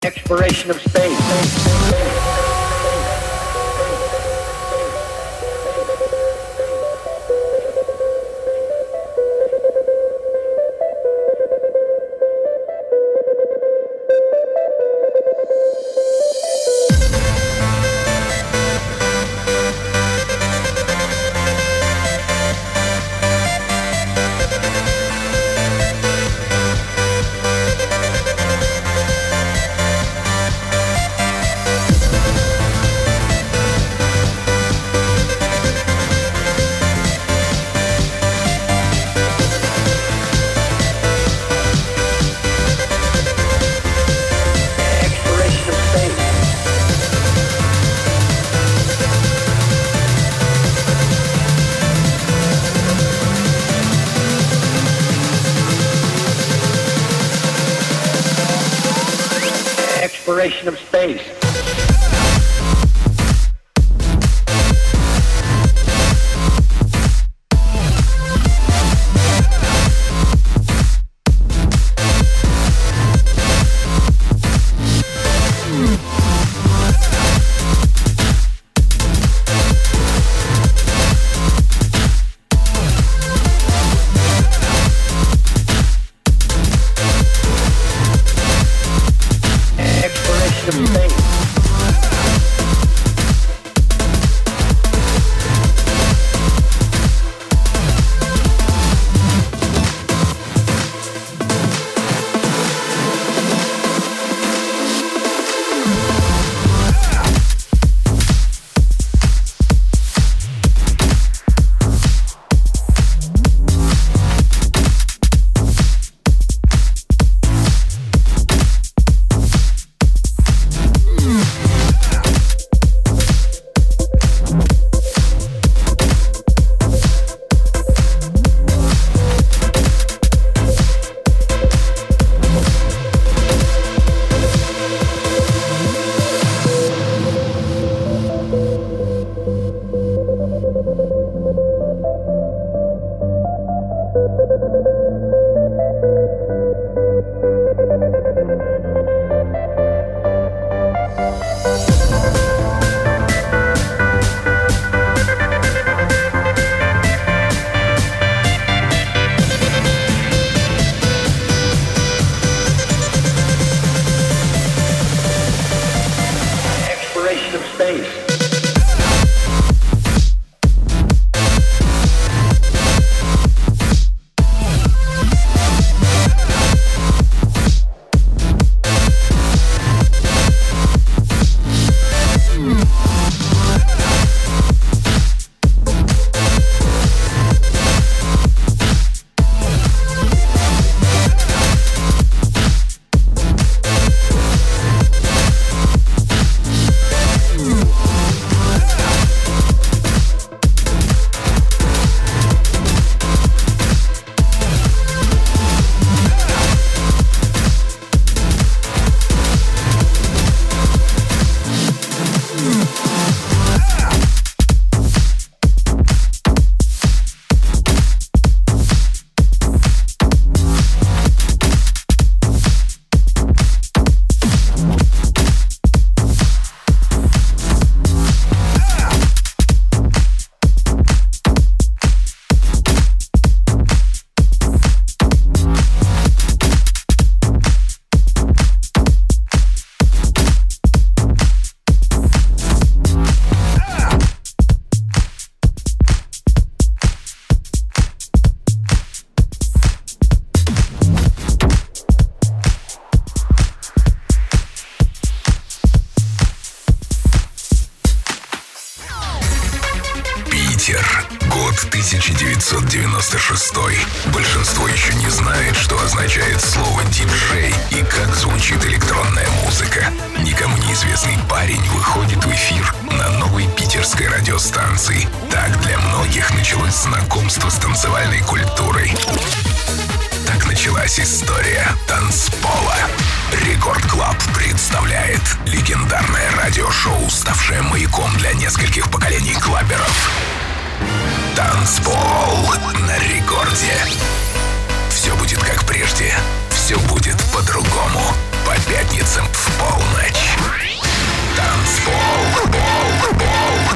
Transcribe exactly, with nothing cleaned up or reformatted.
Exploration of space. Exploration of space. тысяча девятьсот девяносто шестой. Большинство еще не знает, что означает слово «диджей» и как звучит электронная музыка. Никому неизвестный парень выходит в эфир на новой питерской радиостанции. Так для многих началось знакомство с танцевальной культурой. Так началась история танцпола. Рекорд Клаб представляет легендарное радиошоу, ставшее маяком для нескольких поколений клаберов. Танцпол на рекорде. Все будет как прежде. Все будет по-другому. по пятницам в полночь.